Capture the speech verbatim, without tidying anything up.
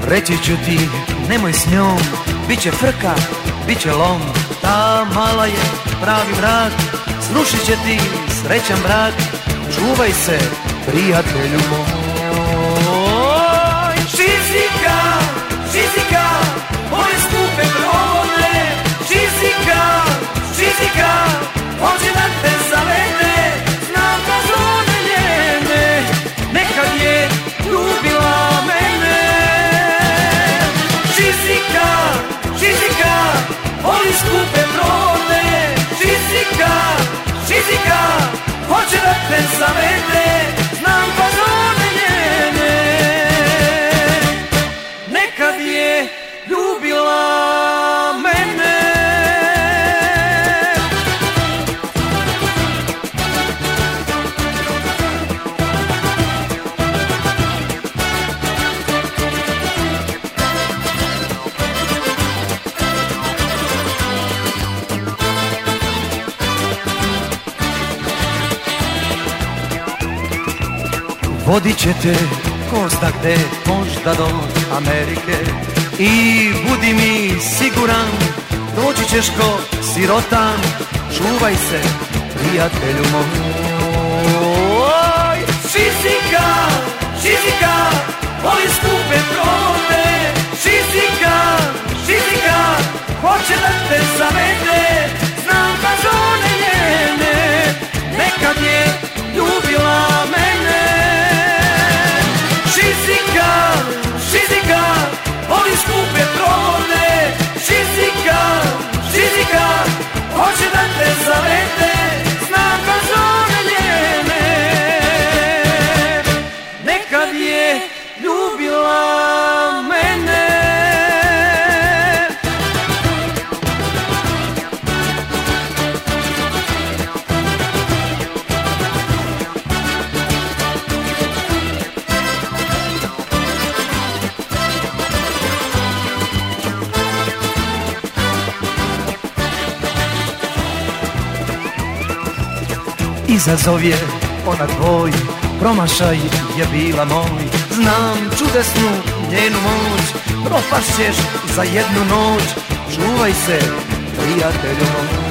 reći ću ti, nemoj s njom, bit će frka, bit će lom. Ta mala je pravi vrag, srušit će ti srećan brak. Čuvaj se, prijatelju moj. Čizika, čizika, moje skupe brone. Čizika, čizika, hoće da te zavede. Znam da zone njene, nekad je ljubila mene. Čizika, čizika, voli skupe brone. Čizika, čizika, hoće da te zavede. Znam pa zone njene, nekad je ljubila mene. Vodit će te ko zna gde, možda do Amerike. I budi mi siguran, doći ćeš ko sirotan. Čuvaj se, prijatelju moj. Čizika, čizika, voli skupe brode. Čizika, čizika, hoće da te zavede. Znam pa zone njene, nekad je ljubila mene. Čizika, čizika, voli skupe brode. Čizika, čizika, hoće da te zavede. Znam pa zone njene, nekad je ljubila mene. Izazov je ona tvoj, promašaj je bila moj. Znam čudesnu njenu moć, propašćeš za jednu noć. Čuvaj se, prijatelju moj.